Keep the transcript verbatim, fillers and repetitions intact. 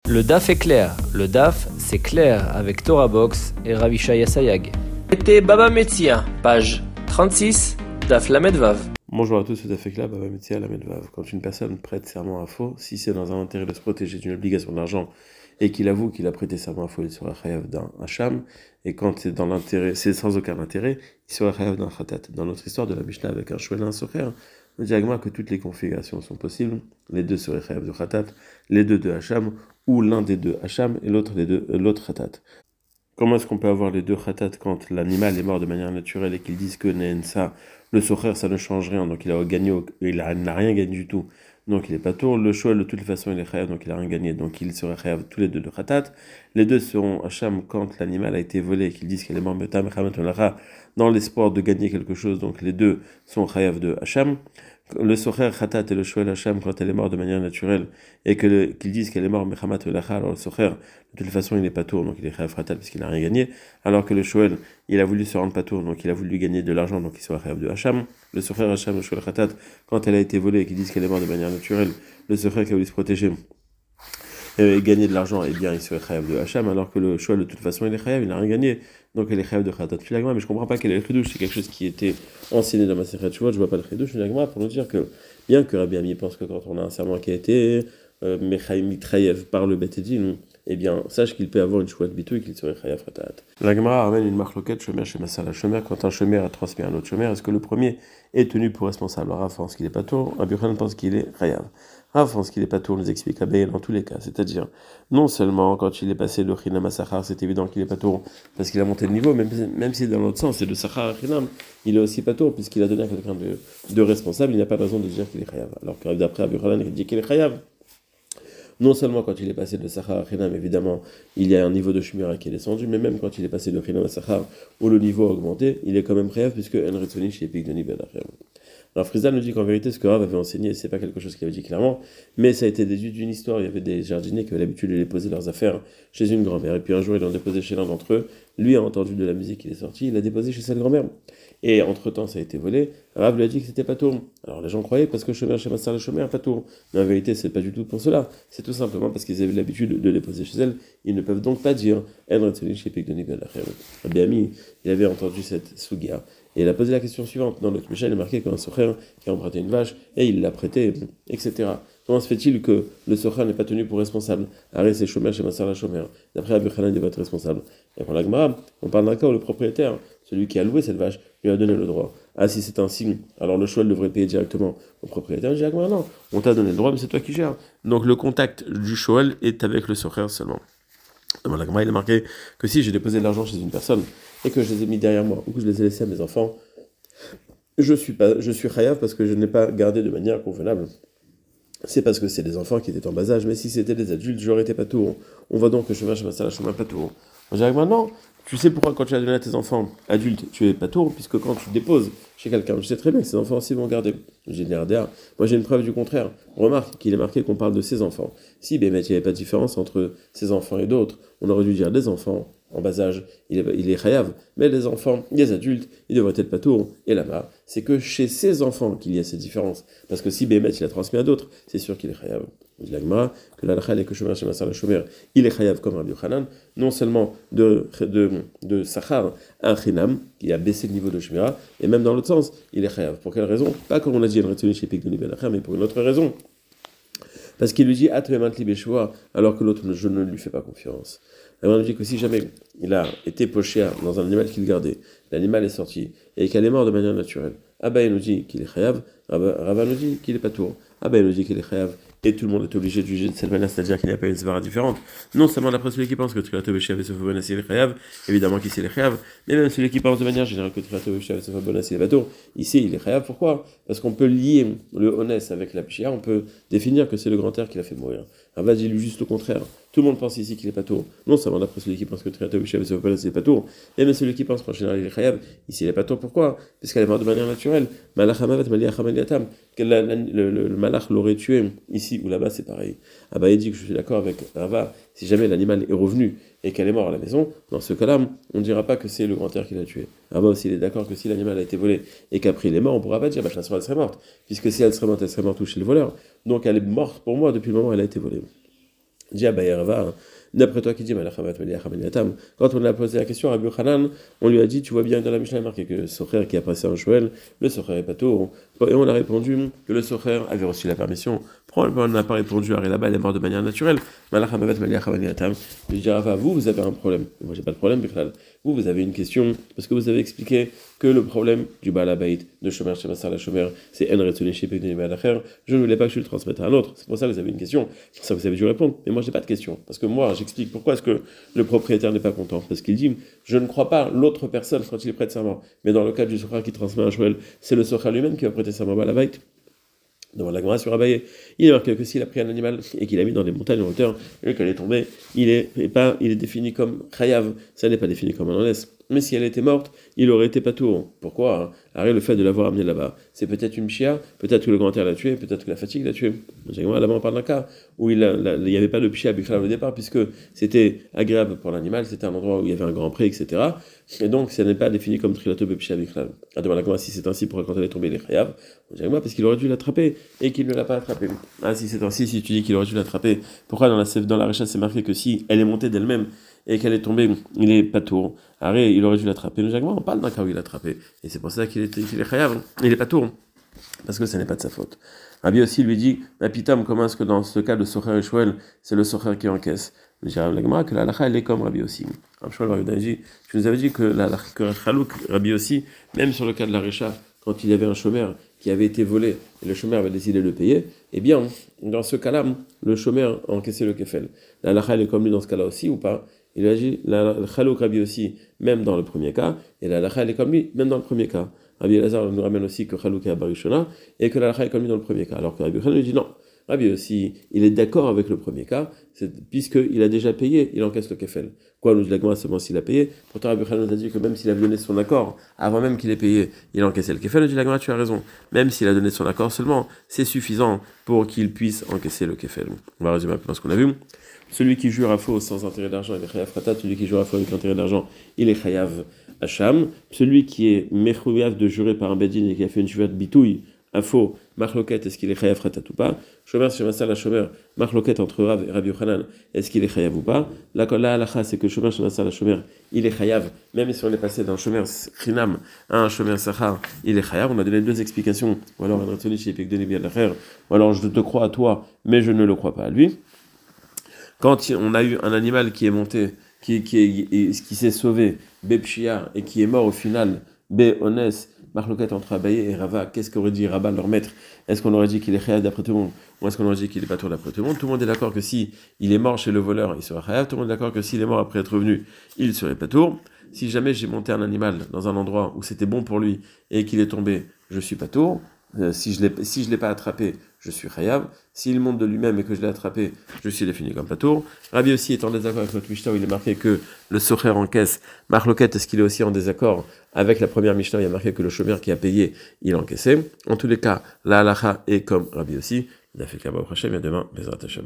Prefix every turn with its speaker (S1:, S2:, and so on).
S1: Le D A F est clair. Le D A F, c'est clair avec Torah Box et Ravishaya Sayag.
S2: C'était Baba Metzia, page trente-six, D A F Lamed Vav.
S3: Bonjour à tous, c'est Daf Ekla, Baba Metzia, Lamed Vav. Quand une personne prête serment à faux, si c'est dans un intérêt de se protéger d'une obligation d'argent et qu'il avoue qu'il a prêté serment à faux, il sera chayav d'un hacham. Et quand c'est dans l'intérêt, c'est sans aucun intérêt, il sera chayav d'un khatat. Dans notre histoire de la Mishnah avec un chouel et un socher, on dit à Agma que toutes les configurations sont possibles. Les deux seraient chayav de khatat, les deux de hacham, ou l'un des deux hacham et l'autre des deux, l'autre khatat. Comment est-ce qu'on peut avoir les deux khatat quand l'animal est mort de manière naturelle et qu'ils disent que ça, le socher, ça ne change rien, donc il a gagné, il n'a rien gagné du tout, donc il est pas tour. Le choix de toute façon il est chayav, donc il a rien gagné, donc il serait chayav tous les deux de khatat. Les deux seront hacham quand l'animal a été volé et qu'ils disent qu'elle est morte dans l'espoir de gagner quelque chose, donc les deux sont chayav de hacham. Le socher khatat et le shoel hacham quand elle est morte de manière naturelle et que le, qu'ils disent qu'elle est morte mechamat velacha, alors le socher de toute façon il n'est pas tour, donc il est chayav khatat puisqu'il n'a rien gagné, alors que le shoel il a voulu se rendre pas tour, donc il a voulu gagner de l'argent, donc il sera chayav de hacham. Le socher hacham, le shoel khatat quand elle a été volée et qu'ils disent qu'elle est morte de manière naturelle, le socher qui a voulu se protéger et gagner de l'argent, eh bien il serait chayav de hacham, alors que le shoel de toute façon il est chayav, il n'a rien gagné, donc il est chayav de khatat. Filagma, mais je comprends pas quel est le chidouche, c'est quelque chose qui était enseigné dans ma secrète chouot, je vois pas le chidouche. Filagma, pour nous dire que bien que Rabbi Ami pense que quand on a un serment qui a été mechaim mitrayev par le bet edin, eh bien sache qu'il peut avoir une chouette bitou et qu'il serait chayav khatat. La Gemara ramène une marloquette shomer chez Masala shomer, quand un shomer a transmis à un autre shomer, est-ce que le premier est tenu pour responsable? Rav pense qu'il est pas tour, Rabbi Yochanan pense qu'il est chayav. Rav pense qu'il est pas tour, nous explique Abaye dans tous les cas, c'est-à-dire non seulement quand il est passé le chinam à sachar, c'est évident qu'il est pas tour parce qu'il a monté de niveau, même, même si dans l'autre sens c'est de sachar à chinam, il est aussi pas tour puisqu'il a donné à quelqu'un de, de responsable, il n'y a pas de raison de dire qu'il est chayav. Alors que d'après Rabbi Yochanan il dit qu'il est chayav. Non seulement quand il est passé de Sachar à Chinam, évidemment, il y a un niveau de Shumira qui est descendu, mais même quand il est passé de Chinam à Sachar, où le niveau a augmenté, il est quand même chayav, puisque En Retsoni chez Epik de Nibel. Alors Frizal nous dit qu'en vérité, ce que Rav avait enseigné, c'est pas quelque chose qu'il avait dit clairement, mais ça a été déduit d'une histoire. Il y avait des jardiniers qui avaient l'habitude de déposer leurs affaires chez une grand-mère, et puis un jour, ils l'ont déposé chez l'un d'entre eux. Lui a entendu de la musique, il est sorti, il l'a déposé chez cette grand-mère. Et entre-temps, ça a été volé. Rav lui a dit que c'était pas tour. Alors les gens croyaient parce que Shomer chez Massar le Shomer pas tour. Mais en vérité, c'est pas du tout pour cela. C'est tout simplement parce qu'ils avaient l'habitude de les poser chez elle. Ils ne peuvent donc pas dire En Retsoni chez Epik de Nibel. Rabbi Ami, il avait entendu cette sugia. Et il a posé la question suivante. Dans notre Mishnah, il est marqué qu'un socher qui a emprunté une vache et il l'a prêté, et cetera. Comment se fait-il que le socher n'est pas tenu pour responsable? Arrête, c'est Shomer chez Massar la Shomer. D'après Rabbi Yochanan, il va être responsable. Et pour la Gemara, on parle d'un cas où le propriétaire, celui qui a loué cette vache, lui a donné le droit. Ah, si c'est un signe, alors le choix devrait payer directement au propriétaire. Je dis, ah, non, on t'a donné le droit, mais c'est toi qui gères. Donc le contact du shoel est avec le socher seulement. Dans la Gemara, il est marqué que si j'ai déposé de l'argent chez une personne et que je les ai mis derrière moi ou que je les ai laissés à mes enfants, je suis pas, je suis chayav parce que je n'ai pas gardé de manière convenable. C'est parce que c'est des enfants qui étaient en bas âge, mais si c'était des adultes, j'aurais été pas tour. On voit donc que je vais à la chemin pas tour. On dirait que maintenant, tu sais pourquoi quand tu as donné à tes enfants adultes, tu es pas tour, puisque quand tu déposes chez quelqu'un, je sais très bien que ces enfants aussi vont garder. J'ai dit, moi j'ai une preuve du contraire. On remarque qu'il est marqué qu'on parle de ses enfants. Si, ben, il n'y avait pas de différence entre ses enfants et d'autres, on aurait dû dire des enfants en bas âge, il est, il est chayav, mais les enfants, les adultes, ils devraient être pas tour. Et là-bas, c'est que chez ses enfants qu'il y a cette différence. Parce que si Bémet il a transmis à d'autres, c'est sûr qu'il est chayav. Il dit l'agma que l'alcha est que Shomer chez Massar le Shomer, il est chayav comme Rabbi Yochanan, non seulement de de de Sachar un chinam qui a baissé le niveau de Shemira, et même dans l'autre sens, il est chayav. Pour quelle raison? Pas comme on a dit en Retsoni chez Epik de Nibel, mais pour une autre raison. Parce qu'il lui dit Atmemant li beshua, alors que l'autre je ne lui fais pas confiance. Alors on nous dit que si jamais il a été poché dans un animal qu'il gardait, l'animal est sorti et qu'elle est morte de manière naturelle, Abba nous dit qu'il est chayav, Rava nous dit qu'il est pas tour, Abba nous dit qu'il est chayav, et tout le monde est obligé de juger de cette manière, c'est-à-dire qu'il n'y a pas une svara différente. Non seulement d'après celui qui pense que Triato Béché avec Sofa Bonassi il est chayav, évidemment qu'ici il est chayav, mais même celui qui pense de manière générale que Triato Béché avec Sofa Bonassi il est pas tour, ici il est chayav. Pourquoi? Parce qu'on peut lier le honès avec la pshia, on peut définir que c'est le grand air qui l'a fait mourir. Rava dit lui juste le contraire. Tout le monde pense ici qu'il est pas tour. Non seulement d'après celui qui pense que Triato Béché avec Sofa Bonassi il est pas tour, et même celui qui pense qu'en général il est chayav, ici il est pas tour. Pourquoi? Parce qu'elle est morte de manière naturelle. Malach hamavet maliach hamaliatam, que le malach l'aurait tué ici ou là-bas, c'est pareil. Abaye dit que je suis d'accord avec Rava, si jamais l'animal est revenu et qu'elle est morte à la maison, dans ce cas-là, on ne dira pas que c'est le grand air qui l'a tué. Rava aussi il est d'accord que si l'animal a été volé et qu'après il est mort, on ne pourra pas dire bah, la soeur elle serait morte, puisque si elle serait morte, elle serait morte chez le voleur. Donc elle est morte pour moi depuis le moment où elle a été volée. Dis Abaye Rava, d'après toi qui dis quand on a posé la question à Rabbi Yochanan, on lui a dit, tu vois bien dans la Mishnah marqué que le socher qui a passé un Shoel, le socher est pas tour. Et on a répondu que le socher avait reçu la permission. Pourquoi on n'a pas répondu à là-bas, elle est morte de manière naturelle. Je dis Rava, vous, vous avez un problème. Moi, j'ai pas de problème, Bichlal. Vous, vous avez une question, parce que vous avez expliqué que le problème du Baal Habayit, de Shomer Shemassar la Shomer, c'est En Retsoni Shepek de Balacher. Je ne voulais pas que je le transmette à un autre. C'est pour ça que vous avez une question. C'est pour ça que vous avez dû répondre. Mais moi, j'ai pas de question. Parce que moi, j'explique pourquoi est-ce que le propriétaire n'est pas content. Parce qu'il dit, je ne crois pas l'autre personne quand il prête serment. Mais dans le cas du socher qui transmet un Shoel, c'est le socher lui-même qui va prêter serment au Baal Habayit. Dans la Gemara sur Abaye, il est marqué que s'il a pris un animal et qu'il a mis dans les montagnes en hauteur, et qu'elle est tombée, il est, et pas, il est défini comme chayav, ça n'est pas défini comme un honnête. Mais si elle était morte, il aurait été patour. Pourquoi hein? Le fait de l'avoir amené là-bas, c'est peut-être une pshia, peut-être que le grand-père l'a tué, peut-être que la fatigue l'a tué. Là-bas, on parle d'un cas où il n'y avait pas de pshia bichlal au départ, puisque c'était agréable pour l'animal, c'était un endroit où il y avait un grand pré, et cetera. Et donc, ça n'est pas défini comme trilato bepshia bichlal. À demander comment si c'est ainsi, pourquoi quand elle est tombée, il est chayav? Parce qu'il aurait dû l'attraper et qu'il ne l'a pas attrapé. Ah, si c'est ainsi, si tu dis qu'il aurait dû l'attraper, pourquoi dans la dans la Récha c'est marqué que si elle est montée d'elle-même et qu'elle est tombée, il est patour. Arrête, il aurait dû l'attraper. Nous, on parle d'un cas où il l'a attrapé. Et c'est pour ça qu'il est, qu'il est chayav. Il est patour. Parce que ce n'est pas de sa faute. Rabbi aussi lui dit, Apitam, comment est-ce que dans ce cas de Socher et Shmuel, c'est le Socher qui encaisse? Je dirais la Gemara que la halakha elle est comme Rabbi aussi. Tu nous avais dit que la Chalouk, Rabbi aussi, même sur le cas de la Récha, quand il y avait un chômeur qui avait été volé et le chômeur avait décidé de le payer, eh bien, dans ce cas-là, le chômeur a encaissé le kefel. La halakha elle est comme lui dans ce cas-là aussi ou pas? Il a dit la Chalouk Rabbi aussi, même dans le premier cas, et la halakha elle est comme lui, même dans le premier cas. Rabbi Elazar nous ramène aussi que Chalouk est à Barishona et que la halakha est comme lui dans le premier cas. Alors que Rabbi Yochanan lui dit non. Rabbi aussi, il est d'accord avec le premier cas, puisqu'il a déjà payé, il encaisse le kefel. Quoi, nous dit la Gemara seulement s'il a payé. Pourtant, Rabbi Yochanan nous a dit que même s'il avait donné son accord, avant même qu'il ait payé, il encaissait le kefel. Nous dit la Gemara, tu as raison. Même s'il a donné son accord seulement, c'est suffisant pour qu'il puisse encaisser le kefel. On va résumer un peu ce qu'on a vu. Celui qui jure à faux sans intérêt d'argent, il est chayav khatat. Celui qui jure à faux avec intérêt d'argent, il est chayav hacham. Celui qui est mechouyav de jurer par un bedin et qui a fait une jurat bitouille, à faux, marloquette, est-ce qu'il est chayav khatat ou pas? Shomer shemassar la shomer, marloquette entre Rav et Rabbi Yochanan, est-ce qu'il est chayav ou pas? La halakha, c'est que shomer shemassar la shomer, il est chayav, même si on est passé d'un shomer chinam à un shomer sachar, il est chayav. On a donné deux explications, ou alors un ratoni chez Pekdeni Bialacher, ou alors je te crois à toi, mais je ne le crois pas à lui. Quand on a eu un animal qui est monté, qui, qui, qui, qui s'est sauvé, Bepshia, et qui est mort au final, Be-Ones, Marloquette entre Abaye et Rava, qu'est-ce qu'aurait dit Rava, leur maître? Est-ce qu'on aurait dit qu'il est chayav d'après tout le monde? Ou est-ce qu'on aurait dit qu'il est pas tour d'après tout le monde? Tout le monde est d'accord que si il est mort chez le voleur, il serait chayav. Tout le monde est d'accord que s'il est mort après être revenu, il serait pas tour. Si jamais j'ai monté un animal dans un endroit où c'était bon pour lui et qu'il est tombé, je suis pas tour. Euh, si je l'ai si je l'ai pas attrapé, je suis chayav. S'il monte de lui-même et que je l'ai attrapé, je suis défini comme patour. Rabbi aussi est en désaccord avec notre Mishnah où il est marqué que le socher encaisse. Marloquette, est-ce qu'il est aussi en désaccord avec la première Mishnah? Il y a marqué que le chômeur qui a payé, il encaissait. En tous les cas, la halakha est comme Rabbi aussi. Il a fait qu'à Baruch Hashem, et demain, Bezrat Hashem.